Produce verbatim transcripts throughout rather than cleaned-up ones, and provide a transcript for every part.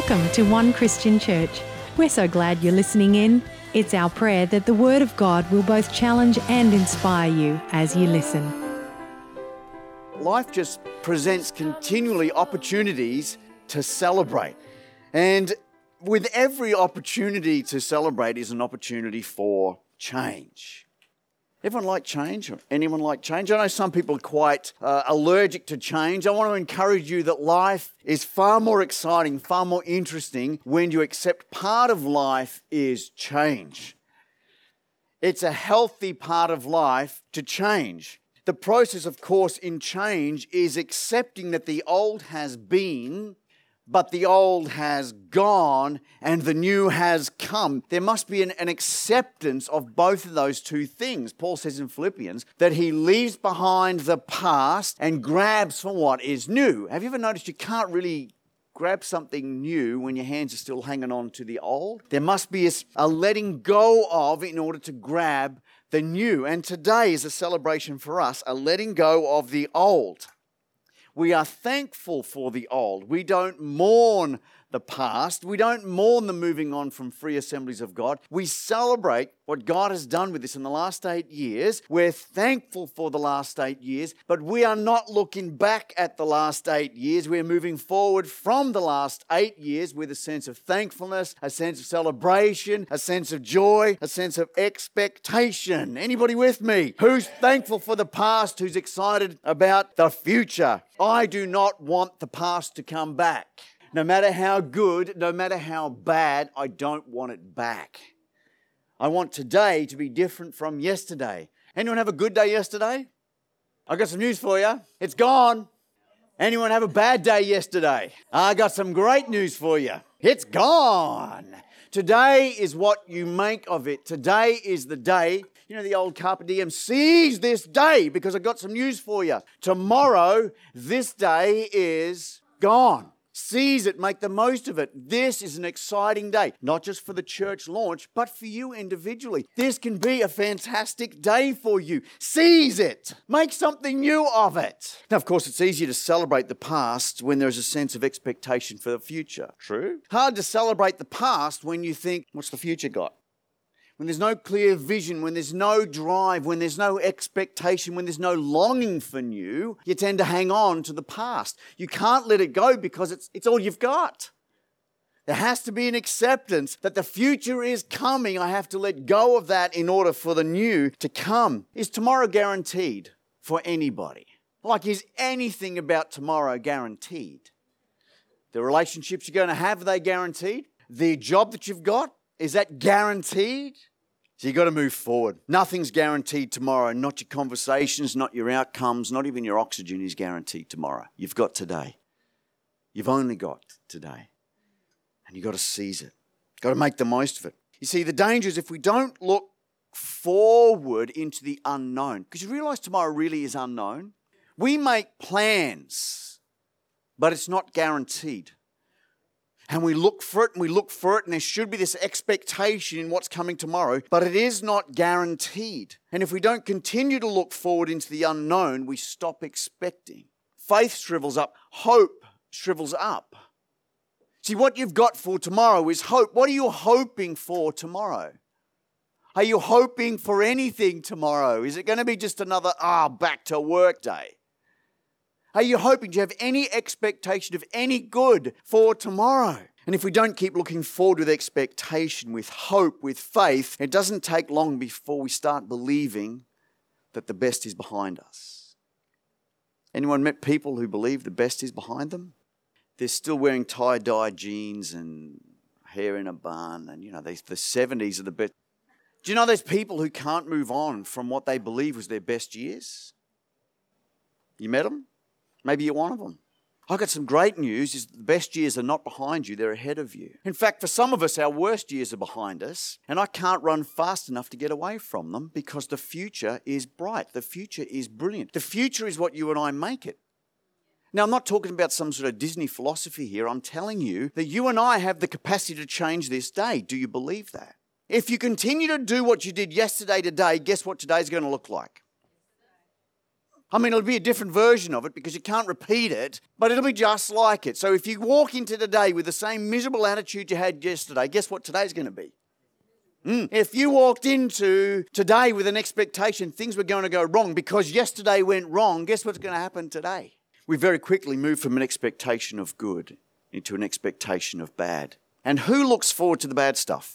Welcome to One Christian Church. We're so glad you're listening in. It's our prayer that the Word of God will both challenge and inspire you as you listen. Life just presents continually opportunities to celebrate. And with every opportunity to celebrate is an opportunity for change. Everyone like change? Anyone like change? I know some people are quite uh, allergic to change. I want to encourage you that life is far more exciting, far more interesting when you accept part of life is change. It's a healthy part of life to change. The process, of course, in change is accepting that the old has been, but the old has gone and the new has come. There must be an, an acceptance of both of those two things. Paul says in Philippians that he leaves behind the past and grabs for what is new. Have you ever noticed you can't really grab something new when your hands are still hanging on to the old? There must be a, a letting go of in order to grab the new. And today is a celebration for us, a letting go of the old. We are thankful for the old. We don't mourn the past. We don't mourn the moving on from Free Assemblies of God. We celebrate what God has done with us in the last eight years. We're thankful for the last eight years, but we are not looking back at the last eight years. We're moving forward from the last eight years with a sense of thankfulness, a sense of celebration, a sense of joy, a sense of expectation. Anybody with me? Who's thankful for the past? Who's excited about the future? I do not want the past to come back. No matter how good, no matter how bad, I don't want it back. I want today to be different from yesterday. Anyone have a good day yesterday? I got some news for you. It's gone. Anyone have a bad day yesterday? I got some great news for you. It's gone. Today is what you make of it. Today is the day. You know the old Carpe Diem, seize this day because I got some news for you. Tomorrow, this day is gone. Seize it, make the most of it. This is an exciting day, not just for the church launch, but for you individually. This can be a fantastic day for you. Seize it. Make something new of it. Now, of course, it's easier to celebrate the past when there's a sense of expectation for the future. True. Hard to celebrate the past when you think, what's the future got? When there's no clear vision, when there's no drive, when there's no expectation, when there's no longing for new, you tend to hang on to the past. You can't let it go because it's, it's all you've got. There has to be an acceptance that the future is coming. I have to let go of that in order for the new to come. Is tomorrow guaranteed for anybody? Like, is anything about tomorrow guaranteed? The relationships you're going to have, are they guaranteed? The job that you've got, is that guaranteed? So you've got to move forward. Nothing's guaranteed tomorrow. Not your conversations, not your outcomes, not even your oxygen is guaranteed tomorrow. You've got today. You've only got today. And you've got to seize it. You've got to make the most of it. You see, the danger is if we don't look forward into the unknown, because you realize tomorrow really is unknown. We make plans, but it's not guaranteed. And we look for it and we look for it and there should be this expectation in what's coming tomorrow, but it is not guaranteed. And if we don't continue to look forward into the unknown, we stop expecting. Faith shrivels up. Hope shrivels up. See, what you've got for tomorrow is hope. What are you hoping for tomorrow? Are you hoping for anything tomorrow? Is it going to be just another, ah, back to work day? Are you hoping to have any expectation of any good for tomorrow? And if we don't keep looking forward with expectation, with hope, with faith, it doesn't take long before we start believing that the best is behind us. Anyone met people who believe the best is behind them? They're still wearing tie-dye jeans and hair in a bun, and you know, they, the seventies are the best. Do you know there's people who can't move on from what they believe was their best years? You met them? Maybe you're one of them. I've got some great news, is the best years are not behind you, they're ahead of you. In fact, for some of us, our worst years are behind us, and I can't run fast enough to get away from them because the future is bright. The future is brilliant. The future is what you and I make it. Now, I'm not talking about some sort of Disney philosophy here. I'm telling you that you and I have the capacity to change this day. Do you believe that? If you continue to do what you did yesterday today, guess what today's going to look like? I mean, it'll be a different version of it because you can't repeat it, but it'll be just like it. So if you walk into today with the same miserable attitude you had yesterday, guess what today's going to be? Mm. If you walked into today with an expectation things were going to go wrong because yesterday went wrong, guess what's going to happen today? We very quickly move from an expectation of good into an expectation of bad. And who looks forward to the bad stuff?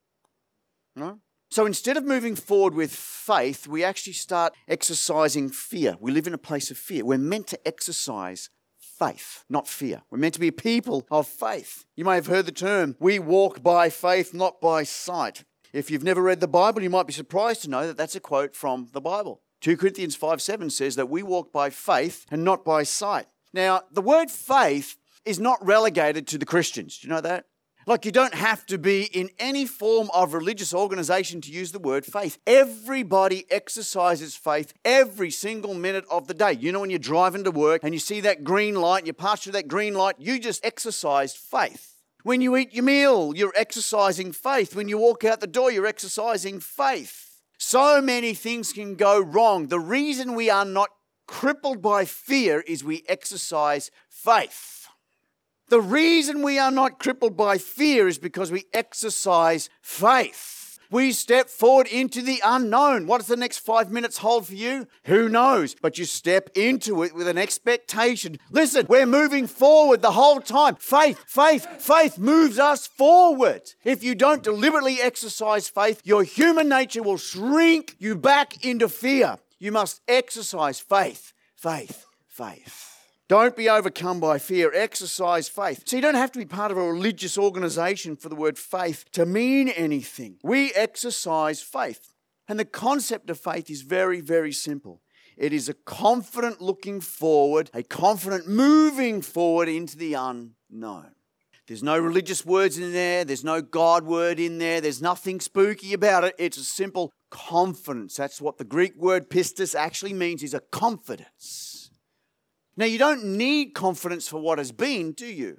No? So instead of moving forward with faith, we actually start exercising fear. We live in a place of fear. We're meant to exercise faith, not fear. We're meant to be a people of faith. You may have heard the term, we walk by faith, not by sight. If you've never read the Bible, you might be surprised to know that that's a quote from the Bible. Second Corinthians five seven says that we walk by faith and not by sight. Now, the word faith is not relegated to the Christians. Do you know that? Like you don't have to be in any form of religious organization to use the word faith. Everybody exercises faith every single minute of the day. You know when you're driving to work and you see that green light and you pass through that green light, you just exercised faith. When you eat your meal, you're exercising faith. When you walk out the door, you're exercising faith. So many things can go wrong. The reason we are not crippled by fear is we exercise faith. The reason we are not crippled by fear is because we exercise faith. We step forward into the unknown. What does the next five minutes hold for you? Who knows? But you step into it with an expectation. Listen, we're moving forward the whole time. Faith, faith, faith moves us forward. If you don't deliberately exercise faith, your human nature will shrink you back into fear. You must exercise faith, faith, faith. Don't be overcome by fear. Exercise faith. So you don't have to be part of a religious organization for the word faith to mean anything. We exercise faith. And the concept of faith is very, very simple. It is a confident looking forward, a confident moving forward into the unknown. There's no religious words in there. There's no God word in there. There's nothing spooky about it. It's a simple confidence. That's what the Greek word pistis actually means, is a confidence. Now, you don't need confidence for what has been, do you?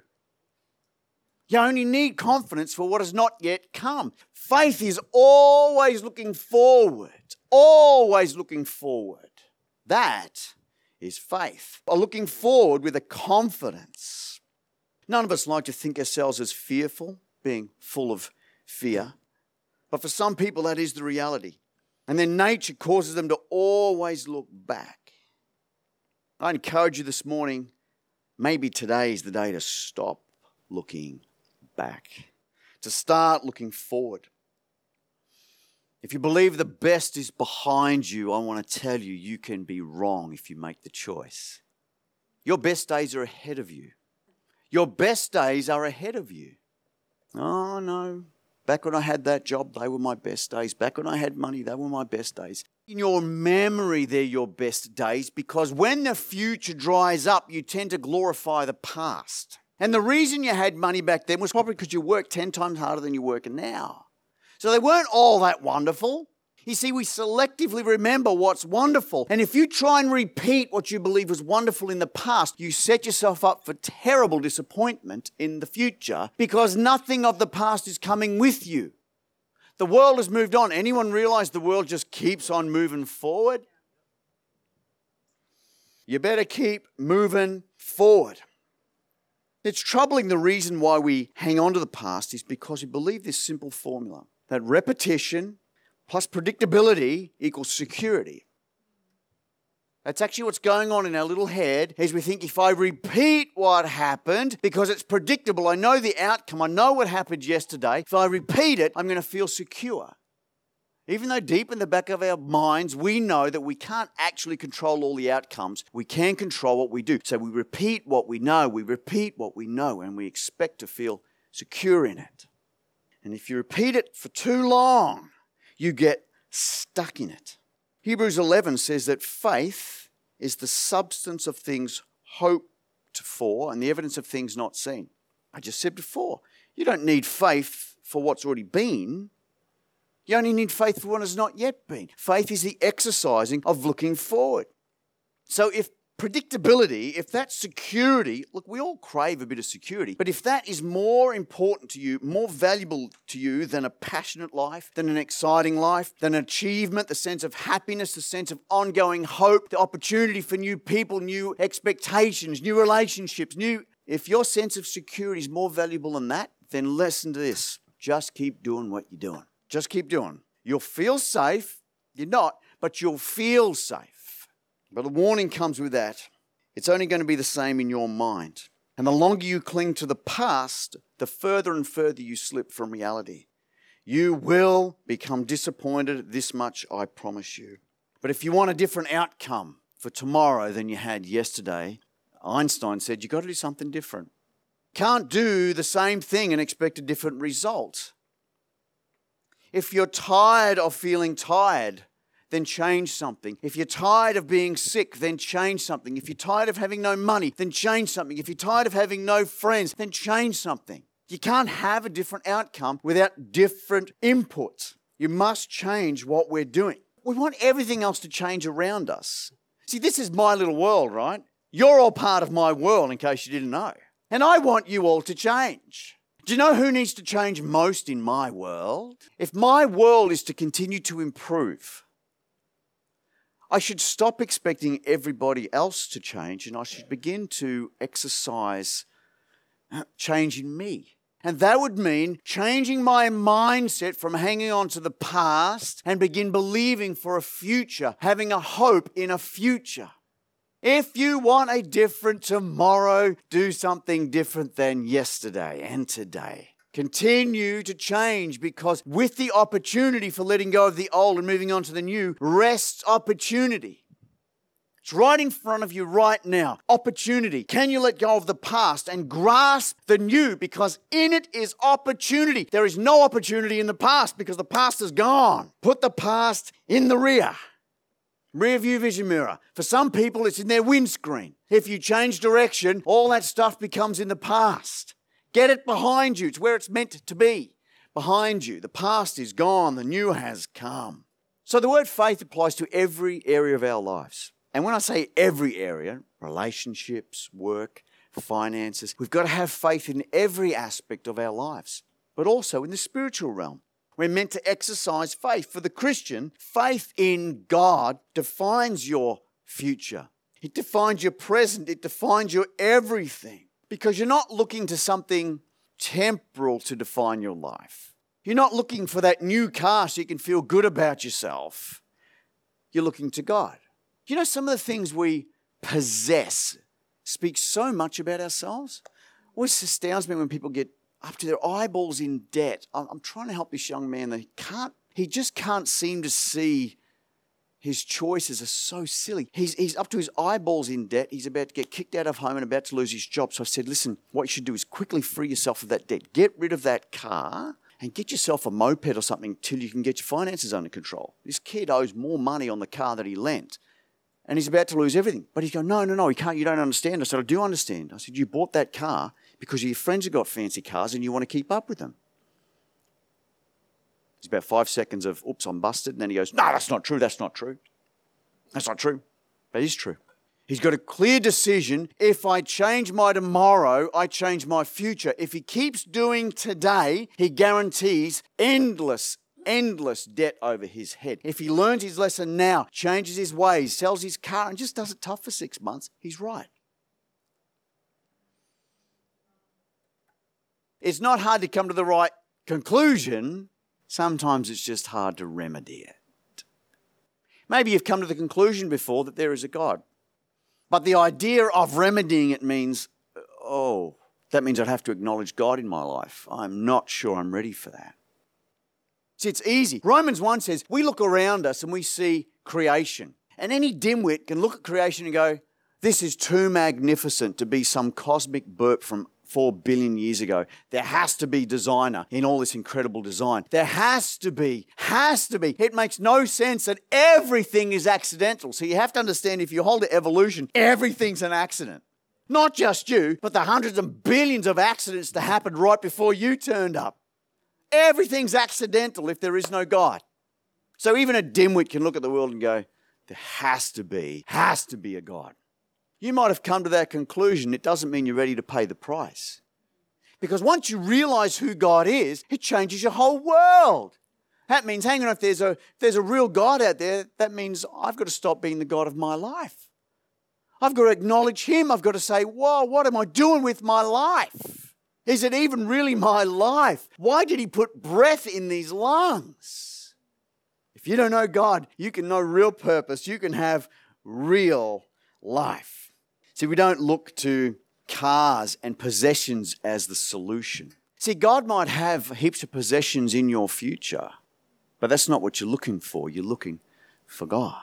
You only need confidence for what has not yet come. Faith is always looking forward, always looking forward. That is faith. Or looking forward with a confidence. None of us like to think ourselves as fearful, being full of fear. But for some people, that is the reality. And their nature causes them to always look back. I encourage you this morning, maybe today is the day to stop looking back, to start looking forward. If you believe the best is behind you, I want to tell you, you can be wrong if you make the choice. Your best days are ahead of you. Your best days are ahead of you. Oh, no. Back when I had that job, they were my best days. Back when I had money, they were my best days. In your memory, they're your best days because when the future dries up, you tend to glorify the past. And the reason you had money back then was probably because you worked ten times harder than you're working now. So they weren't all that wonderful. You see, we selectively remember what's wonderful. And if you try and repeat what you believe was wonderful in the past, you set yourself up for terrible disappointment in the future because nothing of the past is coming with you. The world has moved on. Anyone realize the world just keeps on moving forward? You better keep moving forward. It's troubling. The reason why we hang on to the past is because we believe this simple formula, that repetition plus predictability equals security. That's actually what's going on in our little head, is we think if I repeat what happened, because it's predictable, I know the outcome, I know what happened yesterday, if I repeat it, I'm going to feel secure. Even though deep in the back of our minds, we know that we can't actually control all the outcomes, we can control what we do. So we repeat what we know, we repeat what we know, and we expect to feel secure in it. And if you repeat it for too long, you get stuck in it. Hebrews eleven says that faith is the substance of things hoped for and the evidence of things not seen. I just said before, you don't need faith for what's already been. You only need faith for what has not yet been. Faith is the exercising of looking forward. So if predictability, if that security, look, we all crave a bit of security, but if that is more important to you, more valuable to you than a passionate life, than an exciting life, than achievement, the sense of happiness, the sense of ongoing hope, the opportunity for new people, new expectations, new relationships, new, if your sense of security is more valuable than that, then listen to this. Just keep doing what you're doing. Just keep doing. You'll feel safe. You're not, but you'll feel safe. But the warning comes with that. It's only going to be the same in your mind. And the longer you cling to the past, the further and further you slip from reality. You will become disappointed. This much I promise you. But if you want a different outcome for tomorrow than you had yesterday, Einstein said you've got to do something different. Can't do the same thing and expect a different result. If you're tired of feeling tired, then change something. If you're tired of being sick, then change something. If you're tired of having no money, then change something. If you're tired of having no friends, then change something. You can't have a different outcome without different inputs. You must change what we're doing. We want everything else to change around us. See, this is my little world, right? You're all part of my world, in case you didn't know. And I want you all to change. Do you know who needs to change most in my world? If my world is to continue to improve, I should stop expecting everybody else to change and I should begin to exercise change in me. And that would mean changing my mindset from hanging on to the past and begin believing for a future, having a hope in a future. If you want a different tomorrow, do something different than yesterday and today. Continue to change, because with the opportunity for letting go of the old and moving on to the new rests opportunity. It's right in front of you right now. Opportunity. Can you let go of the past and grasp the new? Because in it is opportunity. There is no opportunity in the past because the past is gone. Put the past in the rear. Rear view vision mirror. For some people, it's in their windscreen. If you change direction, all that stuff becomes in the past. Get it behind you. It's where it's meant to be. Behind you. The past is gone. The new has come. So the word faith applies to every area of our lives. And when I say every area, relationships, work, finances, we've got to have faith in every aspect of our lives, but also in the spiritual realm. We're meant to exercise faith. For the Christian, faith in God defines your future. It defines your present. It defines your everything. Because you're not looking to something temporal to define your life. You're not looking for that new car so you can feel good about yourself. You're looking to God. You know, some of the things we possess speak so much about ourselves. It always astounds me when people get up to their eyeballs in debt. I'm trying to help this young man that he can't, he just can't seem to see his choices are so silly. He's, he's up to his eyeballs in debt. He's about to get kicked out of home and about to lose his job. So I said, listen, what you should do is quickly free yourself of that debt. Get rid of that car and get yourself a moped or something till you can get your finances under control. This kid owes more money on the car that he lent. And he's about to lose everything. But he's going, no, no, no, he can't, you don't understand. I said, I do understand. I said, you bought that car because your friends have got fancy cars and you want to keep up with them. It's about five seconds of, oops, I'm busted. And then he goes, no, that's not true, that's not true. That's not true. That is true. He's got a clear decision. If I change my tomorrow, I change my future. If he keeps doing today, he guarantees endless endless debt over his head. If he learns his lesson now, changes his ways, sells his car and just does it tough for six months, he's right. It's not hard to come to the right conclusion. Sometimes it's just hard to remedy it. Maybe you've come to the conclusion before that there is a God. But the idea of remedying it means, oh, that means I'd have to acknowledge God in my life. I'm not sure I'm ready for that. See, it's easy. Romans one says, we look around us and we see creation. And any dimwit can look at creation and go, this is too magnificent to be some cosmic burp from four billion years ago. There has to be designer in all this incredible design. There has to be, has to be. It makes no sense that everything is accidental. So you have to understand, if you hold to evolution, everything's an accident. Not just you, but the hundreds and billions of accidents that happened right before you turned up. Everything's accidental if there is no God. So even a dimwit can look at the world and go, there has to be, has to be a God. You might have come to that conclusion. It doesn't mean you're ready to pay the price. Because once you realize who God is, it changes your whole world. That means, hang on, if there's a, if there's a real God out there, that means I've got to stop being the God of my life. I've got to acknowledge Him. I've got to say, whoa, what am I doing with my life? Is it even really my life? Why did He put breath in these lungs? If you don't know God, you can know real purpose. You can have real life. See, we don't look to cars and possessions as the solution. See, God might have heaps of possessions in your future, but that's not what you're looking for. You're looking for God.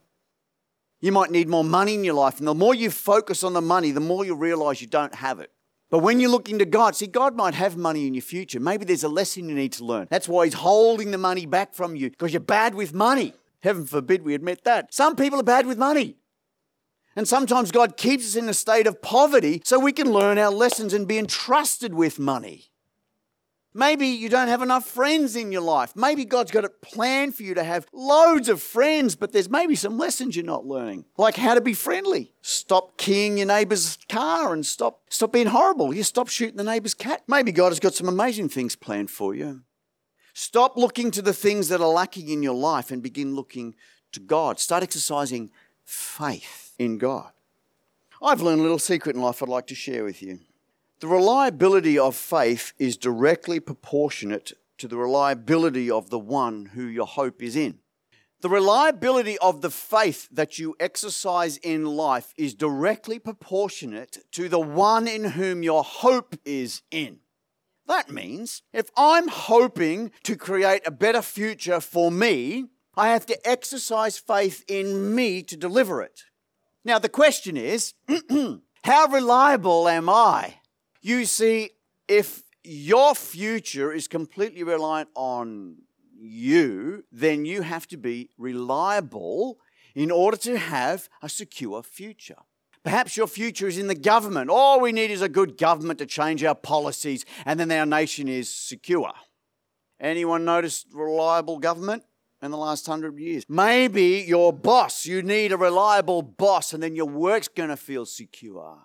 You might need more money in your life, and the more you focus on the money, the more you realize you don't have it. But when you're looking to God, see, God might have money in your future. Maybe there's a lesson you need to learn. That's why He's holding the money back from you, because you're bad with money. Heaven forbid we admit that. Some people are bad with money. And sometimes God keeps us in a state of poverty so we can learn our lessons and be entrusted with money. Maybe you don't have enough friends in your life. Maybe God's got it planned for you to have loads of friends, but there's maybe some lessons you're not learning. Like how to be friendly. Stop keying your neighbour's car and stop, stop being horrible. You stop shooting the neighbour's cat. Maybe God has got some amazing things planned for you. Stop looking to the things that are lacking in your life and begin looking to God. Start exercising faith in God. I've learned a little secret in life I'd like to share with you. The reliability of faith is directly proportionate to the reliability of the one who your hope is in. The reliability of the faith that you exercise in life is directly proportionate to the one in whom your hope is in. That means if I'm hoping to create a better future for me, I have to exercise faith in me to deliver it. Now the question is, how reliable am I? You see, if your future is completely reliant on you, then you have to be reliable in order to have a secure future. Perhaps your future is in the government. All we need is a good government to change our policies, and then our nation is secure. Anyone noticed reliable government in the last hundred years? Maybe your boss, you need a reliable boss, and then your work's going to feel secure.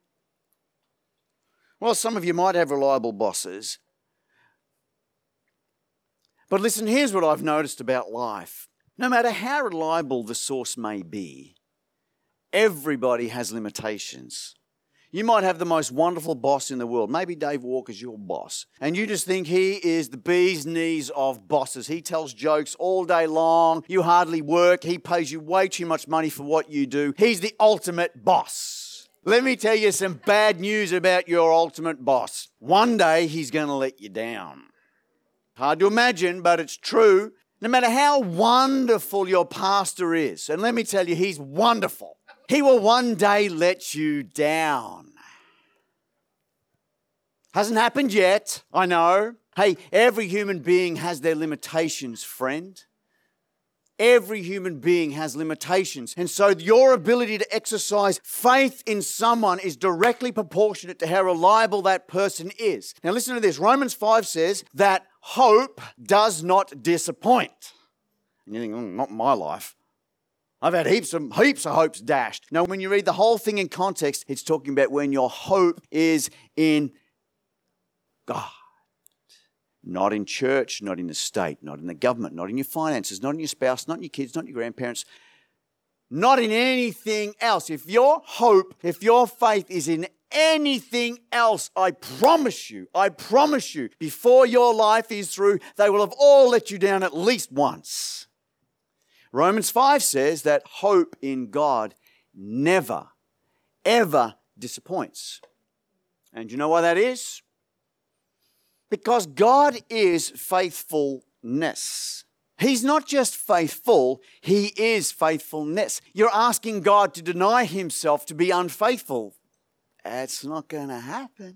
Well, some of you might have reliable bosses. But listen, here's what I've noticed about life. No matter how reliable the source may be, everybody has limitations. You might have the most wonderful boss in the world. Maybe Dave Walker's your boss. And you just think he is the bee's knees of bosses. He tells jokes all day long. You hardly work. He pays you way too much money for what you do. He's the ultimate boss. Let me tell you some bad news about your ultimate boss. One day he's going to let you down. Hard to imagine, but it's true. No matter how wonderful your pastor is, and let me tell you, he's wonderful, he will one day let you down. Hasn't happened yet, I know. Hey, every human being has their limitations, friend. Every human being has limitations. And so your ability to exercise faith in someone is directly proportionate to how reliable that person is. Now listen to this. Romans five says that hope does not disappoint. And you think, mm, not my life. I've had heaps of, heaps of hopes dashed. Now when you read the whole thing in context, it's talking about when your hope is in God. Not in church, not in the state, not in the government, not in your finances, not in your spouse, not in your kids, not in your grandparents, not in anything else. If your hope, if your faith is in anything else, I promise you, I promise you, before your life is through, they will have all let you down at least once. Romans five says that hope in God never, ever disappoints. And you know why that is? Because God is faithfulness. He's not just faithful, He is faithfulness. You're asking God to deny Himself to be unfaithful. That's not going to happen.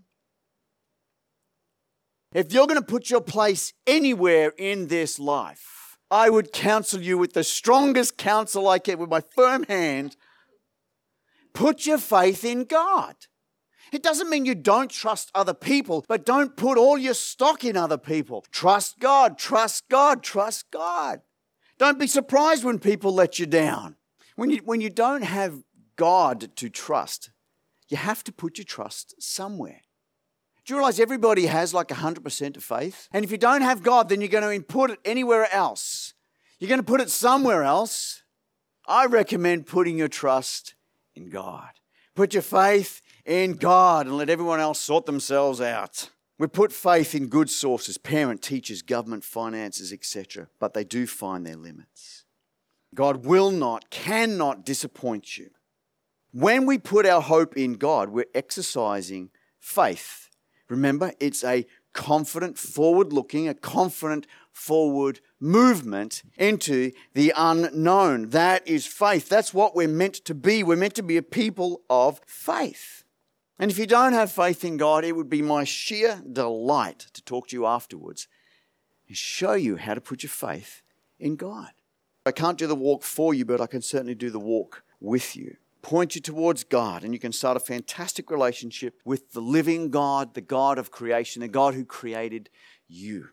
If you're going to put your place anywhere in this life, I would counsel you with the strongest counsel I can, with my firm hand, put your faith in God. It doesn't mean you don't trust other people, but don't put all your stock in other people. Trust God, trust God, trust God. Don't be surprised when people let you down. When you, when you don't have God to trust, you have to put your trust somewhere. Do you realize everybody has like one hundred percent of faith? And if you don't have God, then you're going to input it anywhere else. You're going to put it somewhere else. I recommend putting your trust in God. Put your faith in God and let everyone else sort themselves out. We put faith in good sources, parent, teachers, government, finances, et cetera, but they do find their limits. God will not, cannot disappoint you. When we put our hope in God, we're exercising faith. Remember, it's a confident, forward-looking, a confident forward movement into the unknown. That is faith. That's what we're meant to be. We're meant to be a people of faith. And if you don't have faith in God, it would be my sheer delight to talk to you afterwards and show you how to put your faith in God. I can't do the walk for you, but I can certainly do the walk with you. Point you towards God, and you can start a fantastic relationship with the living God, the God of creation, the God who created you.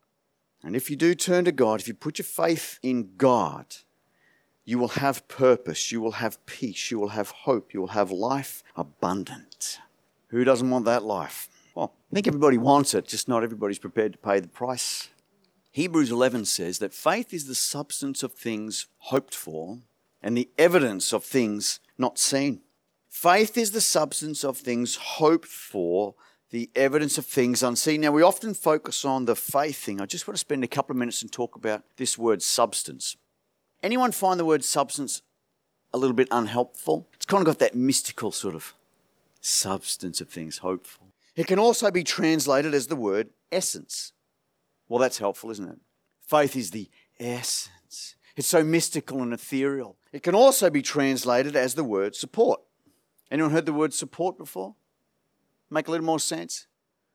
And if you do turn to God, if you put your faith in God, you will have purpose, you will have peace, you will have hope, you will have life abundant. Who doesn't want that life? Well, I think everybody wants it, just not everybody's prepared to pay the price. Hebrews eleven says that faith is the substance of things hoped for and the evidence of things not seen. Faith is the substance of things hoped for, the evidence of things unseen. Now, we often focus on the faith thing. I just want to spend a couple of minutes and talk about this word substance. Anyone find the word substance a little bit unhelpful? It's kind of got that mystical sort of substance of things hoped for. It can also be translated as the word essence. Well, that's helpful, isn't it? Faith is the essence. It's so mystical and ethereal. It can also be translated as the word support. Anyone heard the word support before? Make a little more sense?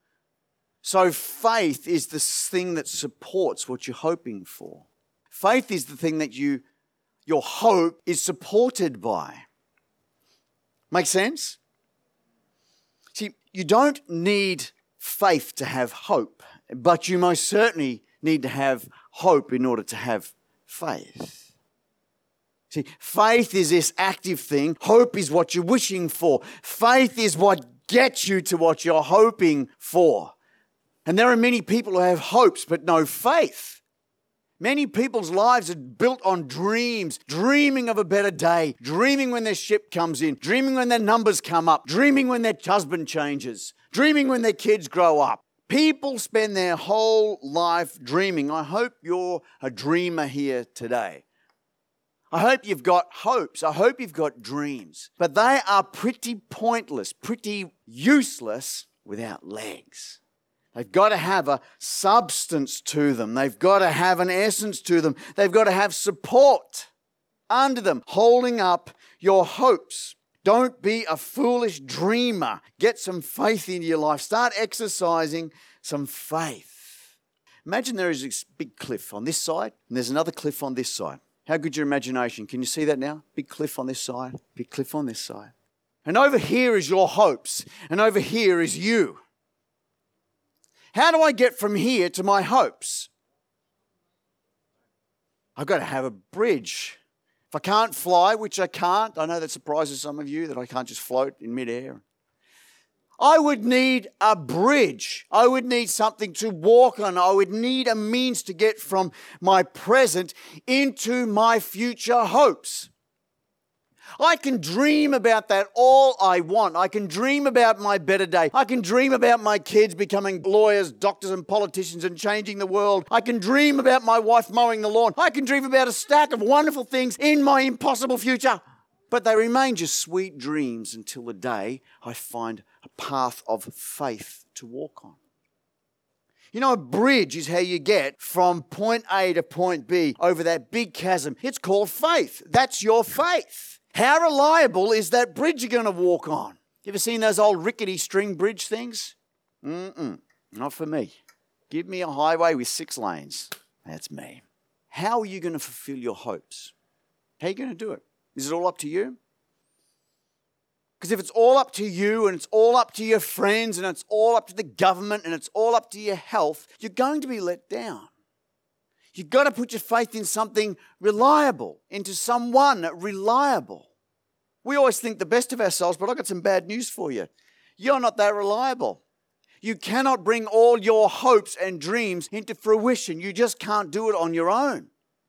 So faith is the thing that supports what you're hoping for. Faith is the thing that you, your hope is supported by. Make sense? See, you don't need faith to have hope, but you most certainly need to have hope in order to have faith. See, faith is this active thing. Hope is what you're wishing for. Faith is what gets you to what you're hoping for. And there are many people who have hopes but no faith. Many people's lives are built on dreams, dreaming of a better day, dreaming when their ship comes in, dreaming when their numbers come up, dreaming when their husband changes, dreaming when their kids grow up. People spend their whole life dreaming. I hope you're a dreamer here today. I hope you've got hopes. I hope you've got dreams. But they are pretty pointless, pretty useless without legs. They've got to have a substance to them. They've got to have an essence to them. They've got to have support under them, holding up your hopes. Don't be a foolish dreamer. Get some faith into your life. Start exercising some faith. Imagine there is this big cliff on this side, and there's another cliff on this side. How good's your imagination? Can you see that now? Big cliff on this side, big cliff on this side. And over here is your hopes, and over here is you. How do I get from here to my hopes? I've got to have a bridge. If I can't fly, which I can't, I know that surprises some of you that I can't just float in midair. I would need a bridge. I would need something to walk on. I would need a means to get from my present into my future hopes. I can dream about that all I want. I can dream about my better day. I can dream about my kids becoming lawyers, doctors, and politicians and changing the world. I can dream about my wife mowing the lawn. I can dream about a stack of wonderful things in my impossible future. But they remain just sweet dreams until the day I find a path of faith to walk on. You know, a bridge is how you get from point A to point B over that big chasm. It's called faith. That's your faith. How reliable is that bridge you're going to walk on? You ever seen those old rickety string bridge things? Mm-mm, not for me. Give me a highway with six lanes. That's me. How are you going to fulfill your hopes? How are you going to do it? Is it all up to you? Because if it's all up to you and it's all up to your friends and it's all up to the government and it's all up to your health, you're going to be let down. You've got to put your faith in something reliable, into someone reliable. We always think the best of ourselves, but I've got some bad news for you. You're not that reliable. You cannot bring all your hopes and dreams into fruition. You just can't do it on your own.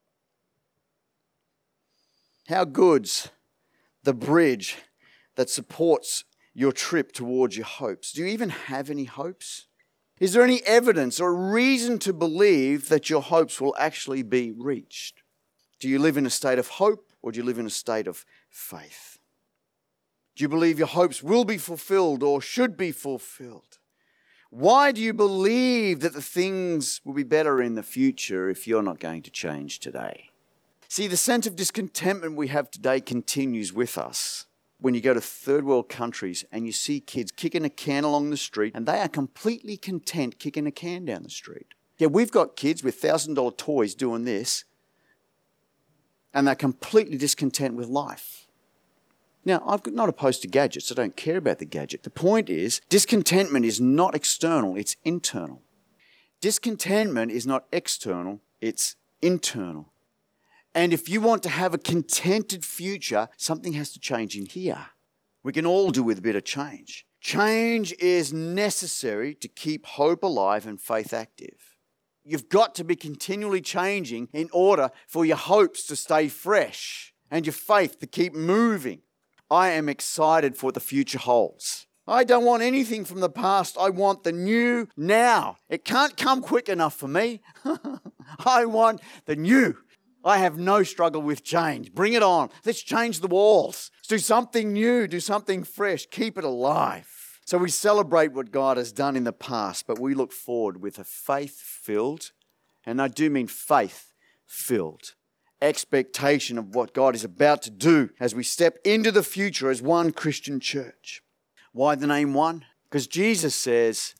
How good's the bridge that supports your trip towards your hopes? Do you even have any hopes? Is there any evidence or reason to believe that your hopes will actually be reached? Do you live in a state of hope or do you live in a state of faith? Do you believe your hopes will be fulfilled or should be fulfilled? Why do you believe that the things will be better in the future if you're not going to change today? See, the sense of discontentment we have today continues with us. When you go to third world countries and you see kids kicking a can along the street and they are completely content kicking a can down the street. Yeah, we've got kids with one thousand dollars toys doing this and they're completely discontent with life. Now, I'm not opposed to gadgets. I don't care about the gadget. The point is, discontentment is not external, it's internal. Discontentment is not external, it's internal. And if you want to have a contented future, something has to change in here. We can all do with a bit of change. Change is necessary to keep hope alive and faith active. You've got to be continually changing in order for your hopes to stay fresh and your faith to keep moving. I am excited for what the future holds. I don't want anything from the past. I want the new now. It can't come quick enough for me. I want the new. I have no struggle with change. Bring it on. Let's change the walls. Let's do something new. Do something fresh. Keep it alive. So we celebrate what God has done in the past, but we look forward with a faith-filled, and I do mean faith-filled, expectation of what God is about to do as we step into the future as one Christian church. Why the name One? Because Jesus says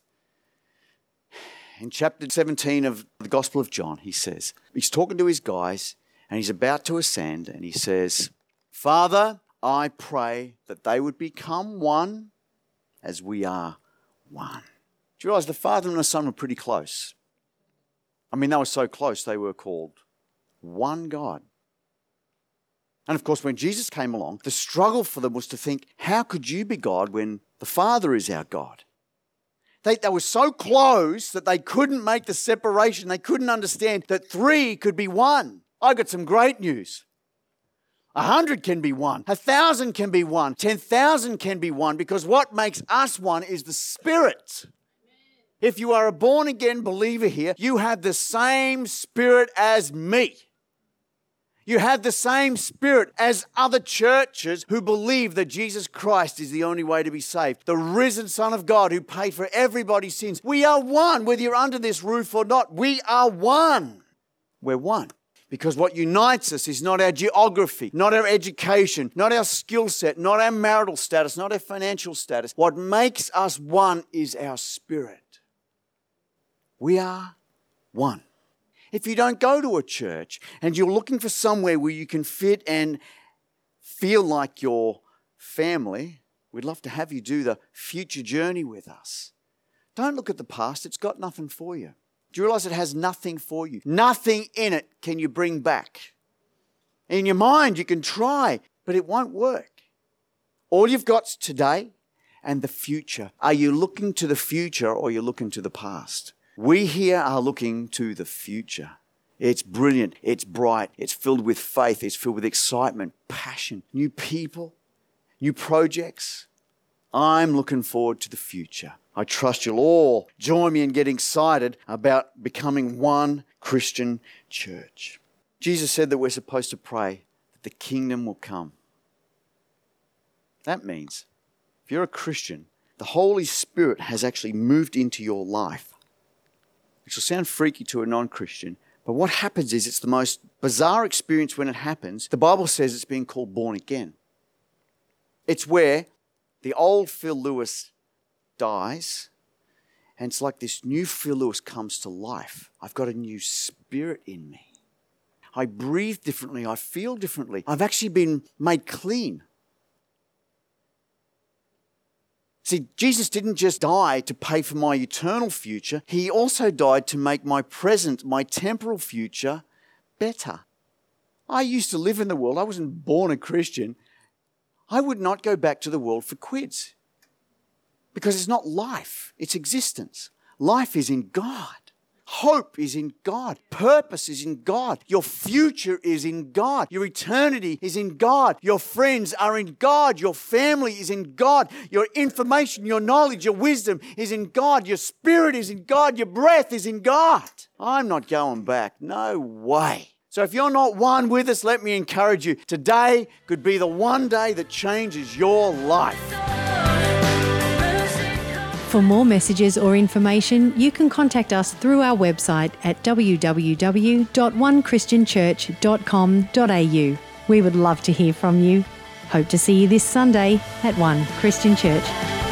in chapter seventeen of the Gospel of John, he says, he's talking to his guys and he's about to ascend and he says, Father, I pray that they would become one as we are one. Do you realize the Father and the Son were pretty close? I mean, they were so close they were called one God. And of course, when Jesus came along, the struggle for them was to think, how could you be God when the Father is our God? They, they were so close that they couldn't make the separation. They couldn't understand that three could be one. I got some great news. A hundred can be one. A thousand can be one. Ten thousand can be one, because what makes us one is the Spirit. If you are a born-again believer here, you have the same Spirit as me. You have the same Spirit as other churches who believe that Jesus Christ is the only way to be saved. The risen Son of God who paid for everybody's sins. We are one, whether you're under this roof or not. We are one. We're one. Because what unites us is not our geography, not our education, not our skill set, not our marital status, not our financial status. What makes us one is our spirit. We are one. If you don't go to a church and you're looking for somewhere where you can fit and feel like your family, we'd love to have you do the future journey with us. Don't look at the past. It's got nothing for you. Do you realize it has nothing for you? Nothing in it can you bring back. In your mind, you can try, but it won't work. All you've got's today and the future. Are you looking to the future or are you looking to the past? We here are looking to the future. It's brilliant. It's bright. It's filled with faith. It's filled with excitement, passion, new people, new projects. I'm looking forward to the future. I trust you'll all join me in getting excited about becoming one Christian church. Jesus said that we're supposed to pray that the kingdom will come. That means if you're a Christian, the Holy Spirit has actually moved into your life. Which will sound freaky to a non-Christian, but what happens is it's the most bizarre experience when it happens. The Bible says it's being called born again. It's where the old Phil Lewis dies, and it's like this new Phil Lewis comes to life. I've got a new spirit in me. I breathe differently. I feel differently. I've actually been made clean. See, Jesus didn't just die to pay for my eternal future. He also died to make my present, my temporal future better. I used to live in the world. I wasn't born a Christian. I would not go back to the world for quids. Because it's not life, it's existence. Life is in God. Hope is in God. Purpose is in God. Your future is in God. Your eternity is in God. Your friends are in God. Your family is in God. Your information, your knowledge, your wisdom is in God. Your spirit is in God. Your breath is in God. I'm not going back. No way. So if you're not one with us, let me encourage you. Today could be the one day that changes your life. For more messages or information, you can contact us through our website at w w w dot one christian church dot com dot a u. We would love to hear from you. Hope to see you this Sunday at One Christian Church.